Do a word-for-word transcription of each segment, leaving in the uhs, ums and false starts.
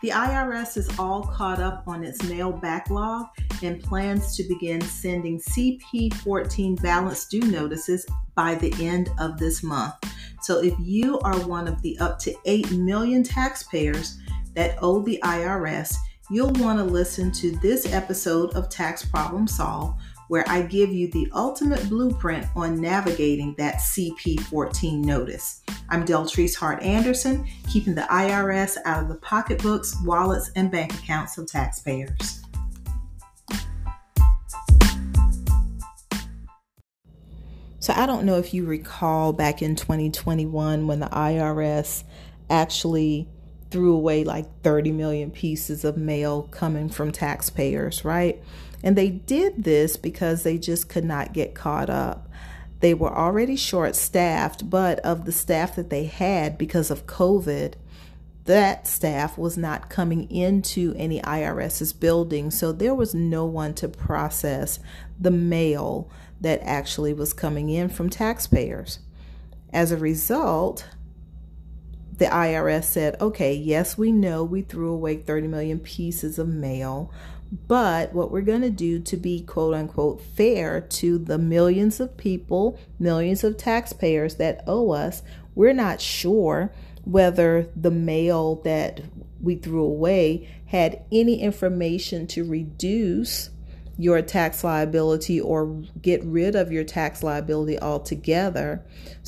The I R S is all caught up on its mail backlog and plans to begin sending C P fourteen balance due notices by the end of this month. So if you are one of the up to eight million taxpayers that owe the I R S, you'll want to listen to this episode of Tax Problem Solved, where I give you the ultimate blueprint on navigating that C P fourteen notice. I'm Deltrice Hart Anderson, keeping the I R S out of the pocketbooks, wallets, and bank accounts of taxpayers. So I don't know if you recall back in twenty twenty-one when the I R S actually threw away like thirty million pieces of mail coming from taxpayers, right? And they did this because they just could not get caught up. They were already short-staffed, but of the staff that they had because of COVID, that staff was not coming into any IRS's building, so there was no one to process the mail that actually was coming in from taxpayers. As a result, the I R S said, okay, yes, we know we threw away thirty million pieces of mail, but what we're going to do to be quote unquote fair to the millions of people, millions of taxpayers that owe us, we're not sure whether the mail that we threw away had any information to reduce your tax liability or get rid of your tax liability altogether.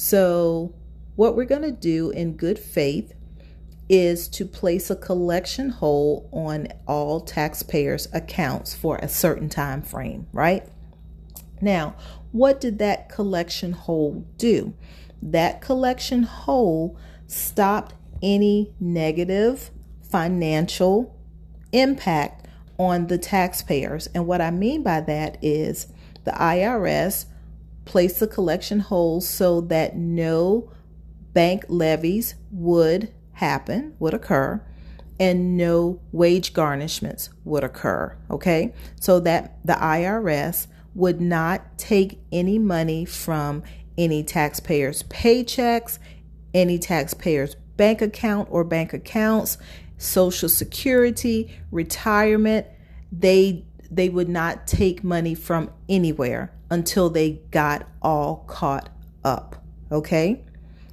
So what we're going to do in good faith is to place a collection hold on all taxpayers' accounts for a certain time frame, right? Now, what did that collection hold do? That collection hold stopped any negative financial impact on the taxpayers. And what I mean by that is the I R S placed the collection hold so that no bank levies would happen, would occur, and no wage garnishments would occur, okay? So that the I R S would not take any money from any taxpayer's paychecks, any taxpayer's bank account or bank accounts, Social Security, retirement. They they would not take money from anywhere until they got all caught up, okay?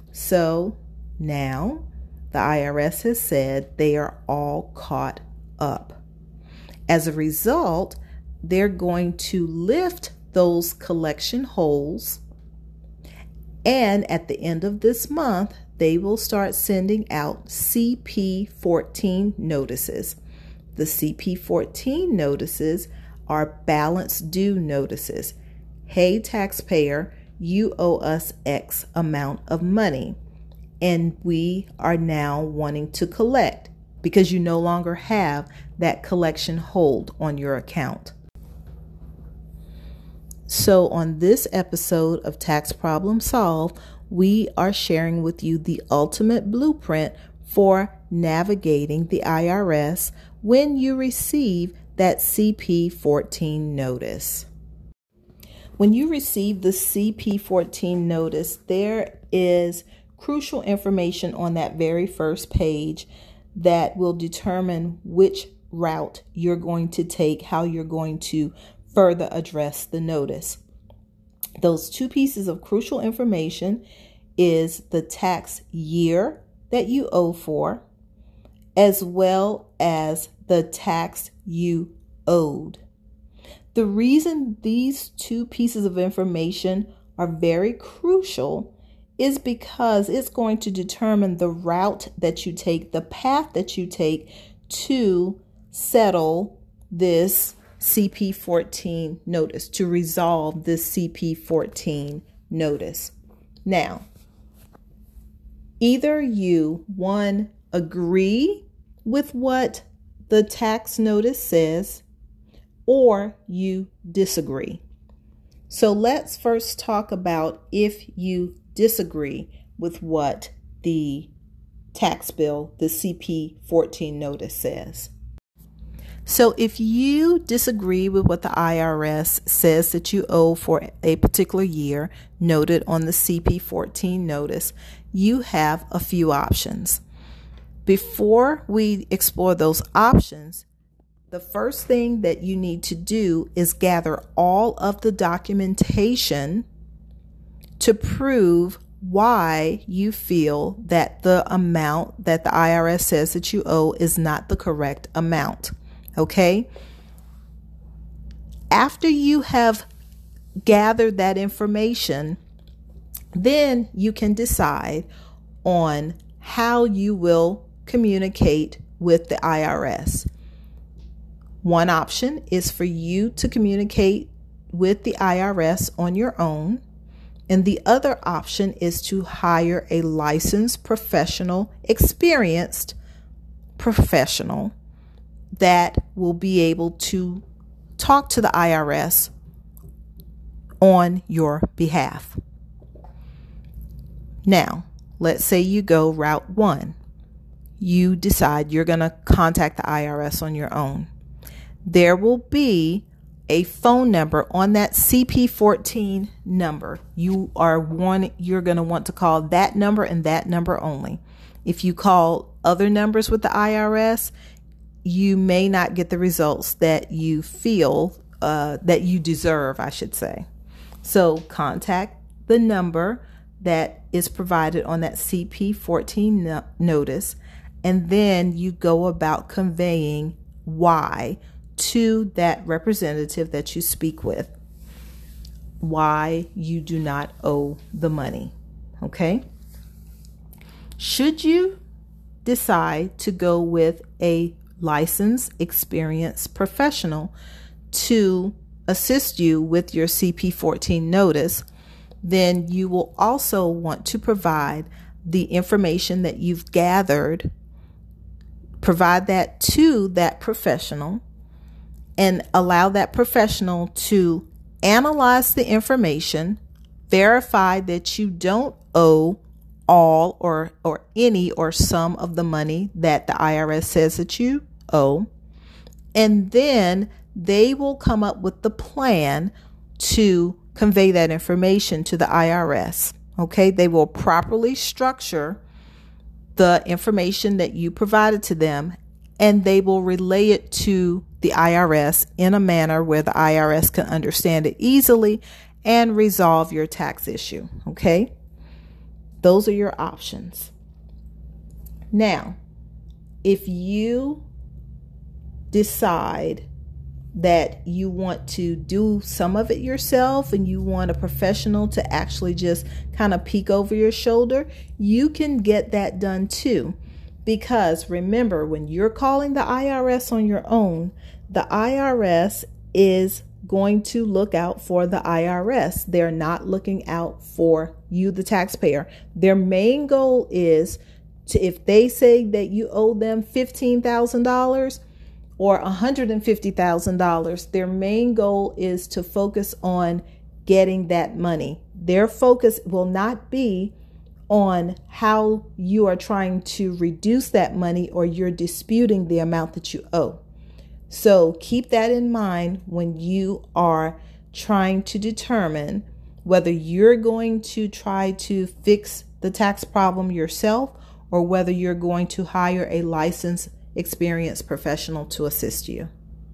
So now the I R S has said they are all caught up. As a result, they're going to lift those collection holds, and at the end of this month, they will start sending out C P fourteen notices. The C P fourteen notices are balance due notices. Hey, taxpayer, you owe us X amount of money, and we are now wanting to collect because you no longer have that collection hold on your account. So on this episode of Tax Problem Solved, we are sharing with you the ultimate blueprint for navigating the I R S when you receive that C P fourteen notice. When you receive the C P fourteen notice, there is crucial information on that very first page that will determine which route you're going to take, how you're going to further address the notice. Those two pieces of crucial information is the tax year that you owe for, as well as the tax you owed. The reason these two pieces of information are very crucial is because it's going to determine the route that you take, the path that you take to settle this C P fourteen notice, to resolve this C P fourteen notice. Now, either you, one, agree with what the tax notice says, or you disagree. So let's first talk about if you disagree with what the tax bill, the C P fourteen notice says. So if you disagree with what the I R S says that you owe for a particular year noted on the C P fourteen notice, you have a few options. Before we explore those options, the first thing that you need to do is gather all of the documentation to prove why you feel that the amount that the I R S says that you owe is not the correct amount. Okay? After you have gathered that information, then you can decide on how you will communicate with the I R S. One option is for you to communicate with the I R S on your own. And the other option is to hire a licensed professional, experienced professional that will be able to talk to the I R S on your behalf. Now, let's say you go route one. You decide you're going to contact the I R S on your own. There will be a phone number on that C P fourteen number. You are one, you're going to want to call that number and that number only. If you call other numbers with the I R S, you may not get the results that you feel uh, that you deserve, I should say. So contact the number that is provided on that C P fourteen no- notice, and then you go about conveying why to that representative that you speak with, why you do not owe the money. Okay? Should you decide to go with a licensed, experienced professional to assist you with your C P fourteen notice, then you will also want to provide the information that you've gathered, provide that to that professional, and allow that professional to analyze the information, verify that you don't owe all or or any or some of the money that the I R S says that you owe, and then they will come up with the plan to convey that information to the I R S. Okay, they will properly structure the information that you provided to them, and they will relay it to the I R S in a manner where the I R S can understand it easily and resolve your tax issue. Okay, those are your options. Now, if you decide that you want to do some of it yourself and you want a professional to actually just kind of peek over your shoulder, you can get that done too. Because remember, when you're calling the I R S on your own, the I R S is going to look out for the I R S. They're not looking out for you, the taxpayer. Their main goal is to, if they say that you owe them fifteen thousand dollars or one hundred fifty thousand dollars, their main goal is to focus on getting that money. Their focus will not be on how you are trying to reduce that money or you're disputing the amount that you owe. So keep that in mind when you are trying to determine whether you're going to try to fix the tax problem yourself or whether you're going to hire a licensed, experienced professional to assist you.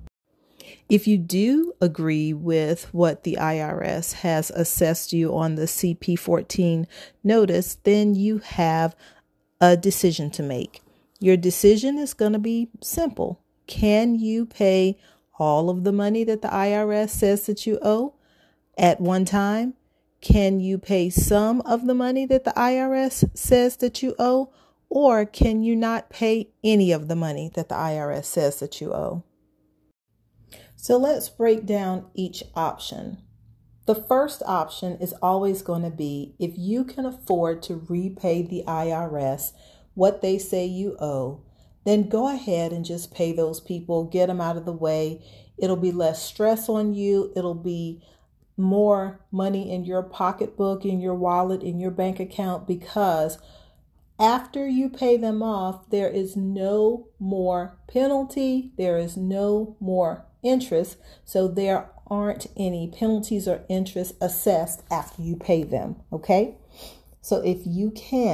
If you do agree with what the I R S has assessed you on the C P fourteen notice, then you have a decision to make. Your decision is going to be simple. Can you pay all of the money that the I R S says that you owe at one time? Can you pay some of the money that the I R S says that you owe? Or can you not pay any of the money that the I R S says that you owe? So let's break down each option. The first option is always going to be if you can afford to repay the I R S what they say you owe, then go ahead and just pay those people, get them out of the way. It'll be less stress on you. It'll be more money in your pocketbook, in your wallet, in your bank account, because after you pay them off, there is no more penalty. There is no more interest. So there aren't any penalties or interest assessed after you pay them. Okay. So if you can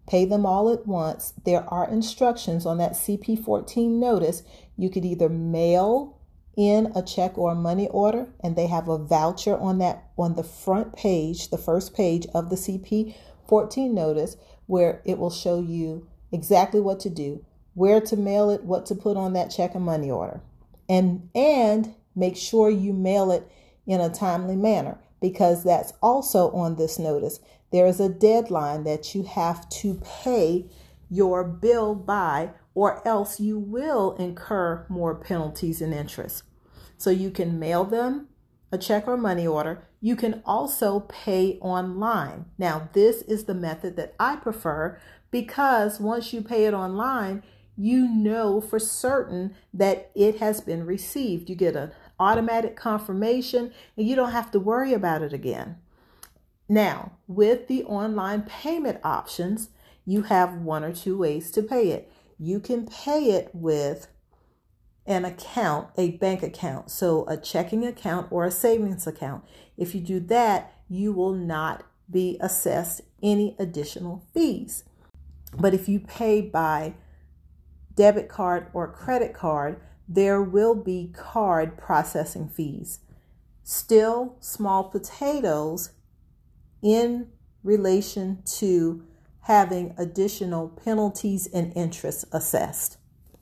pay them all at once. There are instructions on that C P fourteen notice. You could either mail in a check or a money order, and they have a voucher on that on the front page, the first page of the C P fourteen notice, where it will show you exactly what to do, where to mail it, what to put on that check and money order. And and make sure you mail it in a timely manner, because that's also on this notice. There is a deadline that you have to pay your bill by, or else you will incur more penalties and interest. So you can mail them a check or money order. You can also pay online. Now, this is the method that I prefer, because once you pay it online, you know for certain that it has been received. You get an automatic confirmation and you don't have to worry about it again. Now, with the online payment options, you have one or two ways to pay it. You can pay it with an account, a bank account, so a checking account or a savings account. If you do that, you will not be assessed any additional fees. But if you pay by debit card or credit card, there will be card processing fees. Still small potatoes in relation to having additional penalties and interest assessed.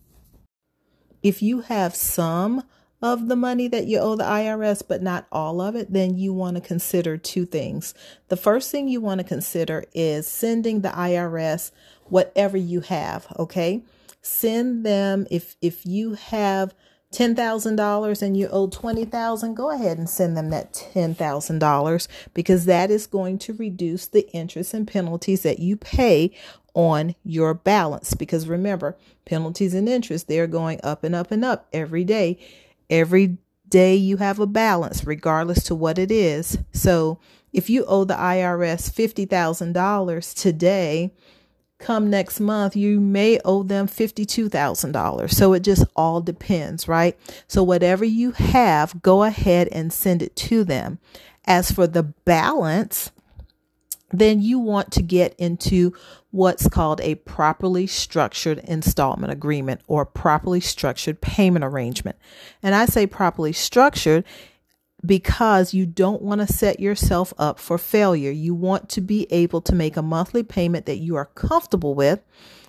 If you have some of the money that you owe the I R S, but not all of it, then you want to consider two things. The first thing you want to consider is sending the I R S whatever you have, okay? Send them, if if you have ten thousand dollars and you owe twenty thousand dollars, go ahead and send them that ten thousand dollars, because that is going to reduce the interest and penalties that you pay on your balance. Because remember, penalties and interest, they're going up and up and up every day. Every day you have a balance, regardless to what it is. So if you owe the I R S fifty thousand dollars today, come next month, you may owe them fifty-two thousand dollars. So it just all depends, right? So whatever you have, go ahead and send it to them. As for the balance, then you want to get into what's called a properly structured installment agreement or properly structured payment arrangement. And I say properly structured because you don't want to set yourself up for failure. You want to be able to make a monthly payment that you are comfortable with,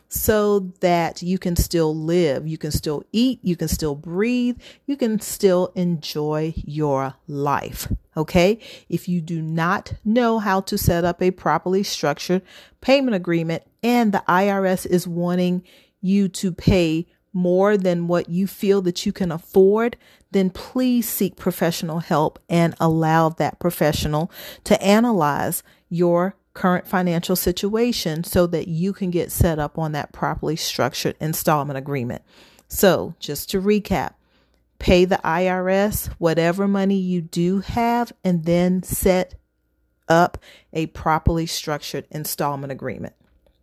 so that you can still live, you can still eat, you can still breathe, you can still enjoy your life. Okay. If you do not know how to set up a properly structured payment agreement and the I R S is wanting you to pay more than what you feel that you can afford, then please seek professional help and allow that professional to analyze your current financial situation so that you can get set up on that properly structured installment agreement. So just to recap, pay the I R S whatever money you do have, and then set up a properly structured installment agreement.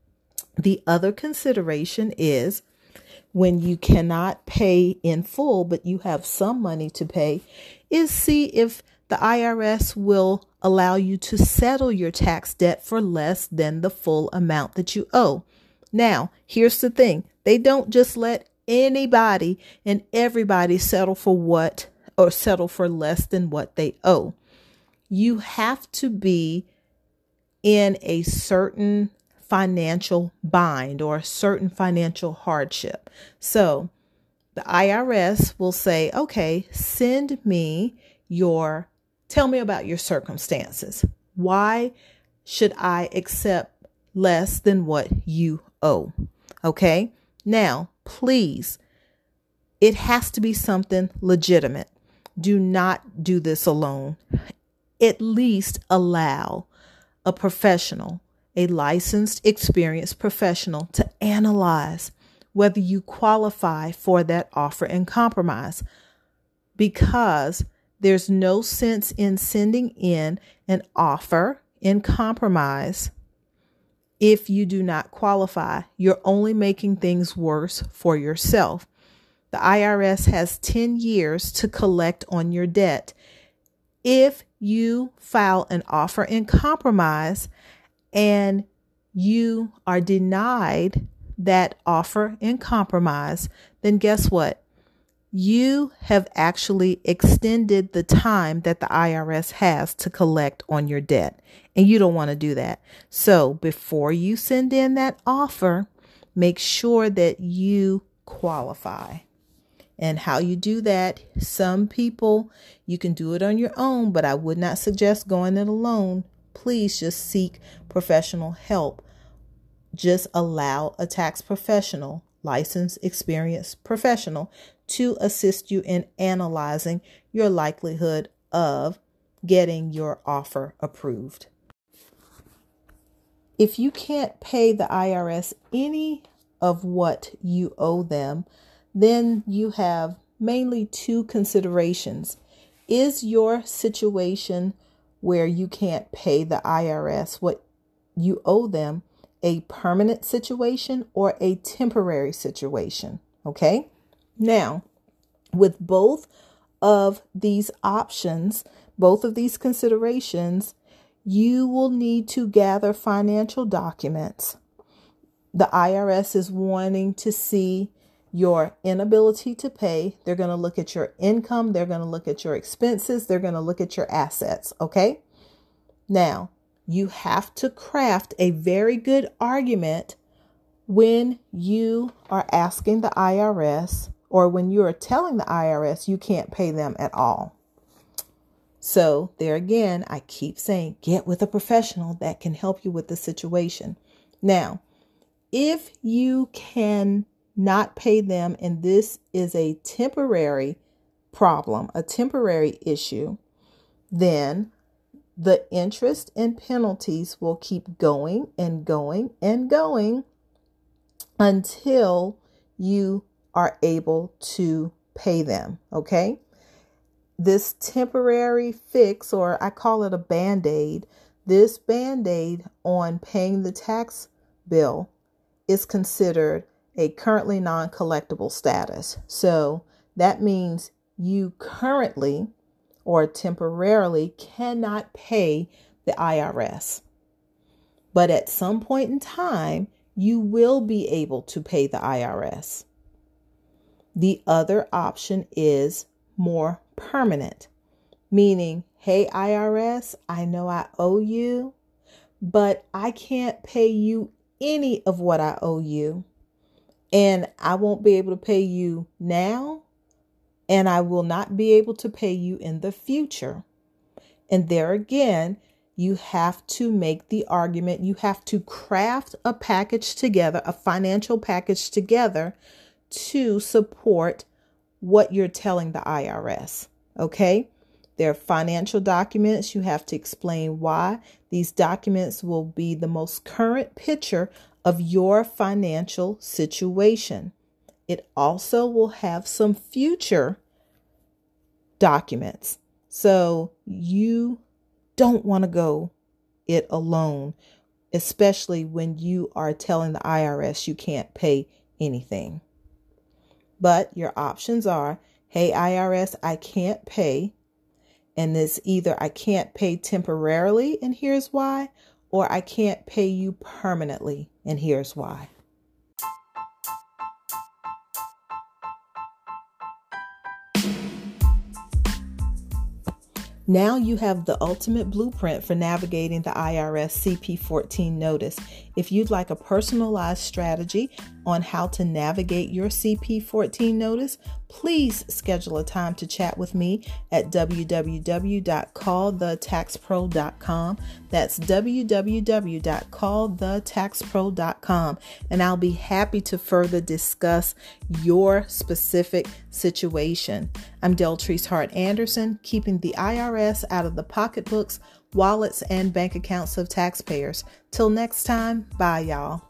The other consideration is, when you cannot pay in full, but you have some money to pay, is see if the I R S will allow you to settle your tax debt for less than the full amount that you owe. Now, here's the thing. They don't just let anybody and everybody settle for what or settle for less than what they owe. You have to be in a certain financial bind or a certain financial hardship. So the I R S will say, okay, send me your, tell me about your circumstances. Why should I accept less than what you owe? Okay. Now, please, it has to be something legitimate. Do not do this alone. At least allow a professional, a licensed, experienced professional to analyze whether you qualify for that offer and compromise, because there's no sense in sending in an offer in compromise if you do not qualify. You're only making things worse for yourself. The I R S has ten years to collect on your debt. If you file an offer in compromise and you are denied that offer in compromise, then guess what? You have actually extended the time that the I R S has to collect on your debt, and you don't want to do that. So before you send in that offer, make sure that you qualify. And how you do that, some people, you can do it on your own, but I would not suggest going it alone. Please just seek professional help. Just allow a tax professional, licensed, experienced professional, to assist you in analyzing your likelihood of getting your offer approved. If you can't pay the I R S any of what you owe them, then you have mainly two considerations. Is your situation where you can't pay the I R S what you owe them a permanent situation or a temporary situation? Okay. Now, with both of these options, both of these considerations, you will need to gather financial documents. The I R S is wanting to see your inability to pay. They're going to look at your income. They're going to look at your expenses. They're going to look at your assets. Okay. Now, you have to craft a very good argument when you are asking the I R S, or when you are telling the I R S you can't pay them at all. So there again, I keep saying, get with a professional that can help you with the situation. Now, if you can not pay them, and this is a temporary problem, a temporary issue, then the interest and penalties will keep going and going and going until you are able to pay them. Okay. This temporary fix, or I call it a Band-Aid, this Band-Aid on paying the tax bill is considered a currently non-collectible status. So that means you currently or temporarily cannot pay the I R S. But at some point in time, you will be able to pay the I R S. The other option is more permanent, meaning, hey, I R S, I know I owe you, but I can't pay you any of what I owe you. And I won't be able to pay you now, and I will not be able to pay you in the future. And there again, you have to make the argument. You have to craft a package together, a financial package together to support what you're telling the I R S. Okay? There are financial documents. You have to explain why. These documents will be the most current picture of your financial situation. It also will have some future documents. So you don't want to go it alone, especially when you are telling the I R S you can't pay anything. But your options are, hey, I R S, I can't pay. And it's either I can't pay temporarily, and here's why, or I can't pay you permanently, and here's why. Now you have the ultimate blueprint for navigating the I R S C P fourteen notice. If you'd like a personalized strategy on how to navigate your C P fourteen notice, please schedule a time to chat with me at w w w dot call the tax pro dot com. That's w w w dot call the tax pro dot com. And I'll be happy to further discuss your specific situation. I'm Deltrice Hart Anderson, keeping the I R S out of the pocketbooks, wallets, and bank accounts of taxpayers. Till next time, bye y'all.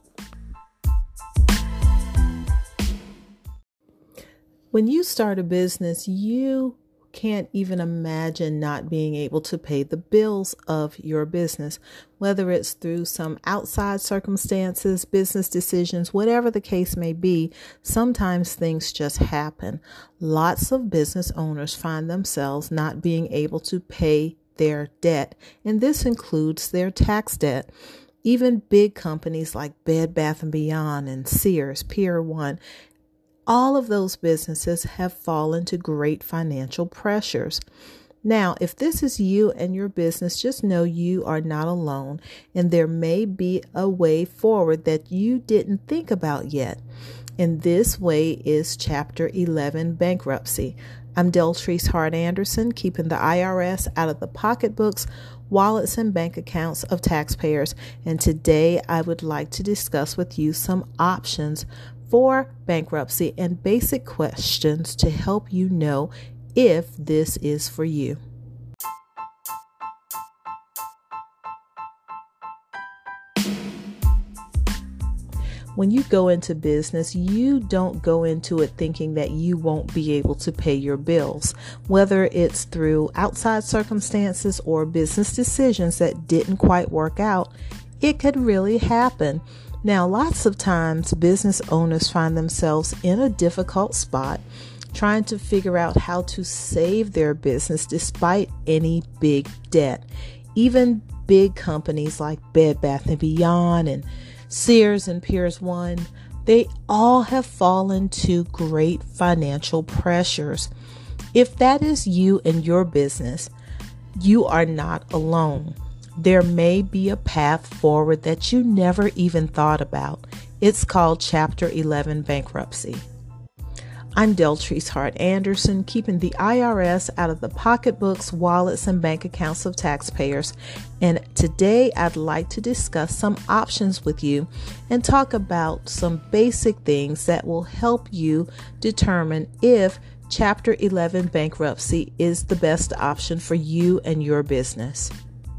When you start a business, you can't even imagine not being able to pay the bills of your business, whether it's through some outside circumstances, business decisions, whatever the case may be. Sometimes things just happen. Lots of business owners find themselves not being able to pay their debt, and this includes their tax debt. Even big companies like Bed Bath and Beyond and Sears, Pier one, all of those businesses have fallen to great financial pressures. Now, if this is you and your business, just know you are not alone, and there may be a way forward that you didn't think about yet. And this way is Chapter eleven bankruptcy. I'm Deltrice Hart Anderson, keeping the I R S out of the pocketbooks, wallets, and bank accounts of taxpayers. And today I would like to discuss with you some options for bankruptcy and basic questions to help you know if this is for you. When you go into business, you don't go into it thinking that you won't be able to pay your bills, whether it's through outside circumstances or business decisions that didn't quite work out. It could really happen. Now, lots of times business owners find themselves in a difficult spot trying to figure out how to save their business despite any big debt. Even big companies like Bed Bath and Beyond and Sears and Pier one, they all have fallen to great financial pressures. If that is you and your business, you are not alone. There may be a path forward that you never even thought about. It's called Chapter eleven bankruptcy. I'm Deltrice Hart Anderson, keeping the I R S out of the pocketbooks, wallets, and bank accounts of taxpayers. And today I'd like to discuss some options with you and talk about some basic things that will help you determine if Chapter eleven bankruptcy is the best option for you and your business.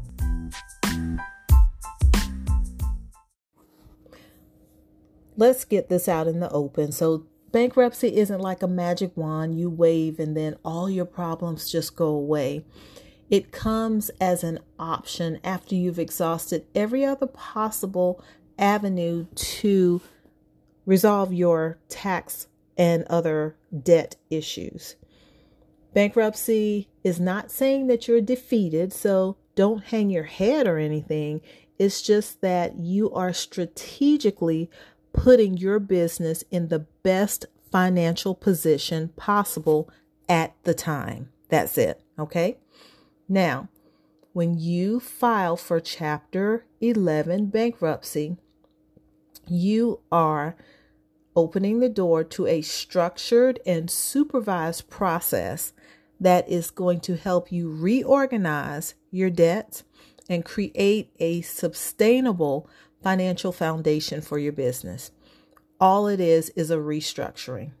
Let's get this out in the open. So bankruptcy isn't like a magic wand you wave and then all your problems just go away. It comes as an option after you've exhausted every other possible avenue to resolve your tax and other debt issues. Bankruptcy is not saying that you're defeated, so don't hang your head or anything. It's just that you are strategically putting your business in the best financial position possible at the time. That's it. Okay. Now, when you file for Chapter eleven bankruptcy, you are opening the door to a structured and supervised process that is going to help you reorganize your debts and create a sustainable financial foundation for your business. All it is is a restructuring.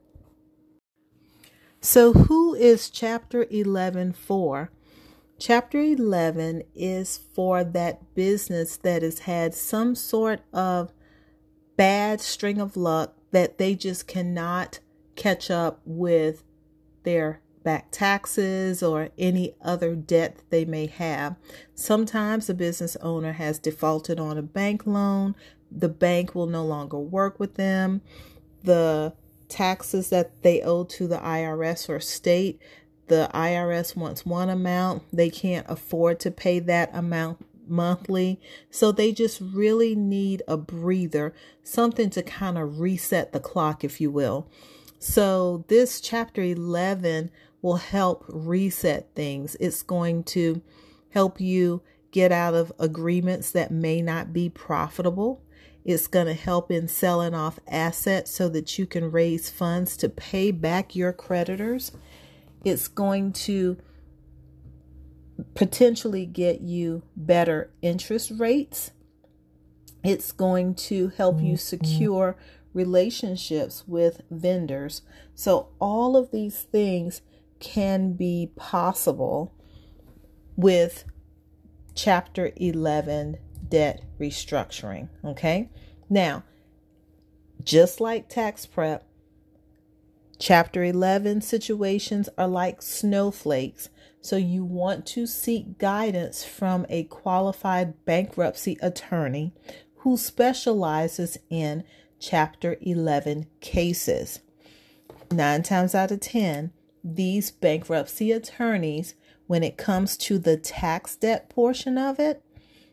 So who is Chapter eleven for? Chapter eleven is for that business that has had some sort of bad string of luck that they just cannot catch up with their back taxes or any other debt that they may have. Sometimes a business owner has defaulted on a bank loan. The bank will no longer work with them. The taxes that they owe to the I R S or state, the I R S wants one amount. They can't afford to pay that amount monthly. So they just really need a breather, something to kind of reset the clock, if you will. So this Chapter eleven will help reset things. It's going to help you get out of agreements that may not be profitable. It's going to help in selling off assets so that you can raise funds to pay back your creditors. It's going to potentially get you better interest rates. It's going to help you secure relationships with vendors. So all of these things can be possible with Chapter eleven debt restructuring. Okay. Now, just like tax prep, Chapter eleven situations are like snowflakes. So you want to seek guidance from a qualified bankruptcy attorney who specializes in Chapter eleven cases. Nine times out of ten, these bankruptcy attorneys, when it comes to the tax debt portion of it,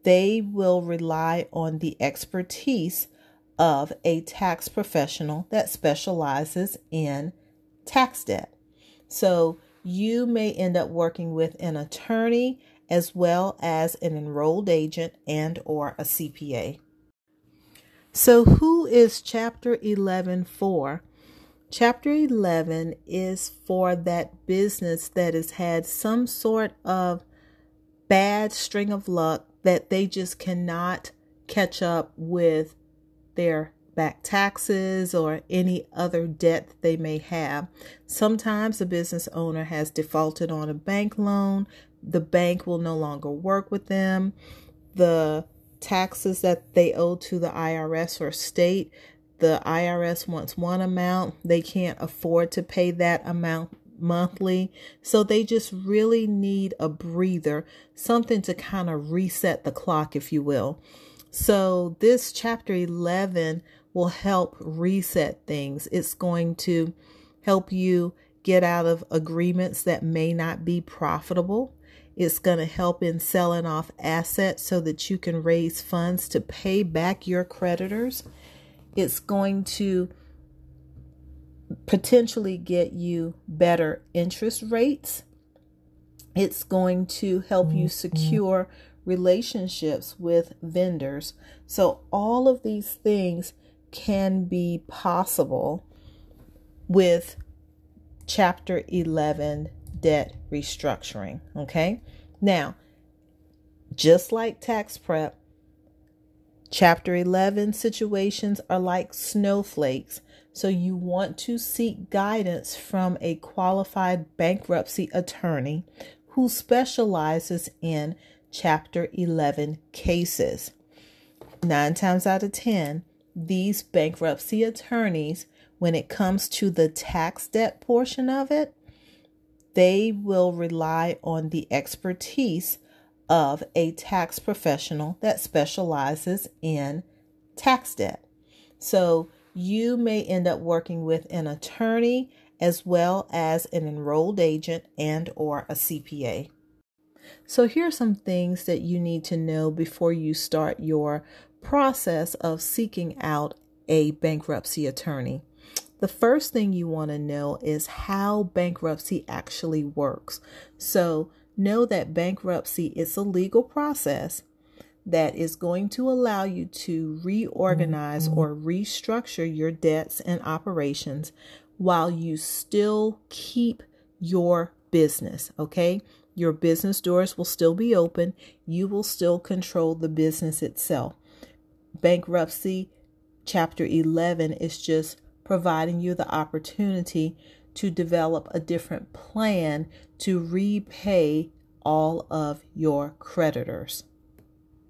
they will rely on the expertise of a tax professional that specializes in tax debt. So you may end up working with an attorney as well as an enrolled agent and or a C P A. So who is Chapter eleven for? Chapter eleven is for that business that has had some sort of bad string of luck that they just cannot catch up with their back taxes or any other debt that they may have. Sometimes a business owner has defaulted on a bank loan. The bank will no longer work with them. The taxes that they owe to the I R S or state, the I R S wants one amount. They can't afford to pay that amount monthly. So they just really need a breather, something to kind of reset the clock, if you will. So this Chapter eleven will help reset things. It's going to help you get out of agreements that may not be profitable. It's going to help in selling off assets so that you can raise funds to pay back your creditors. It's going to potentially get you better interest rates. It's going to help you secure relationships with vendors. So all of these things can be possible with Chapter eleven debt restructuring. Okay. Now, just like tax prep, Chapter eleven situations are like snowflakes. So you want to seek guidance from a qualified bankruptcy attorney who specializes in Chapter eleven cases. Nine times out of ten, these bankruptcy attorneys, when it comes to the tax debt portion of it, they will rely on the expertise of a tax professional that specializes in tax debt. So you may end up working with an attorney as well as an enrolled agent and or a C P A. So here are some things that you need to know before you start your process of seeking out a bankruptcy attorney. The first thing you want to know is how bankruptcy actually works. So know that bankruptcy is a legal process that is going to allow you to reorganize mm-hmm. or restructure your debts and operations while you still keep your business. Okay. Your business doors will still be open. You will still control the business itself. Bankruptcy Chapter eleven is just providing you the opportunity to develop a different plan to repay all of your creditors.